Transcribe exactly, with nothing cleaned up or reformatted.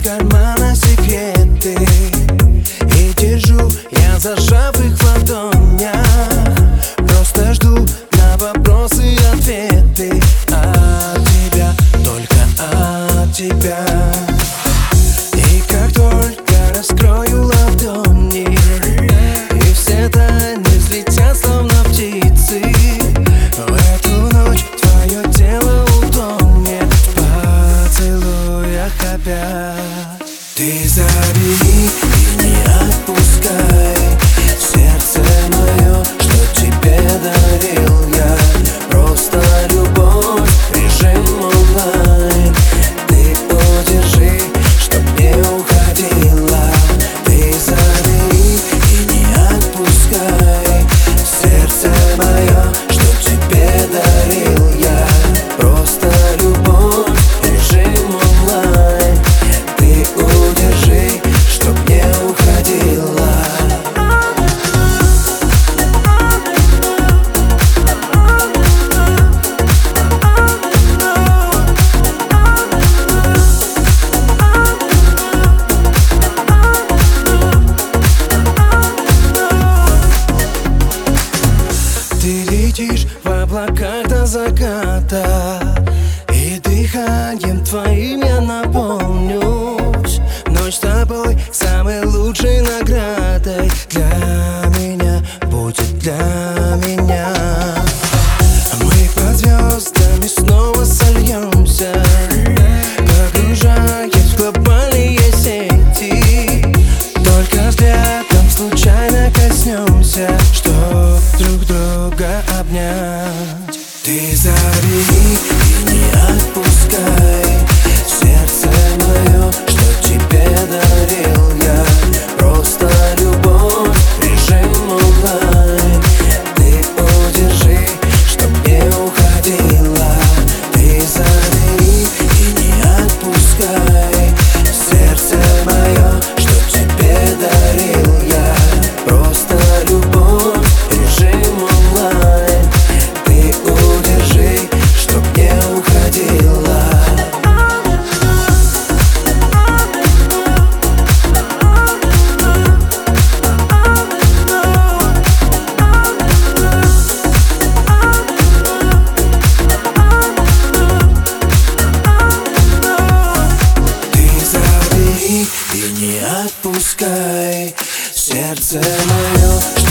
кармана секреты, и держу я, зажав их в ладонях. Просто жду на вопросы и ответы от тебя, только от тебя. И как только раскрою ладони, и все тайны взлетят, словно птицы, в эту ночь твое тело утонет в поцелуях опять. Ты зови и не отпускай сердце мое, что тебе дарил я. Просто любовь, режим онлайн. Ты удержи, чтоб не уходила. Ты зови и не отпускай сердце мое, что тебе дарил я. Просто любовь, режим онлайн. Ты удержи, чтоб не уходила. Ты летишь в облаках до заката, и дыханием твоим я наполнюсь. Ночь с тобой самой лучшей наградой для меня будет, для меня. Мы под звездами снова сольемся, погружаясь в глобальные сети. Только взглядом случайно коснемся, чтоб друг друга обнять. Ты зови и не отпускай сердце мое, что тебе дарил я. Просто любовь, режим онлайн. Ты удержи, чтоб не уходила. Ты зови и не отпускай сердце мое, что тебе дарил я. Просто любовь, режим онлайн. Ты удержи, чтоб не уходила. И не отпускай сердце мое.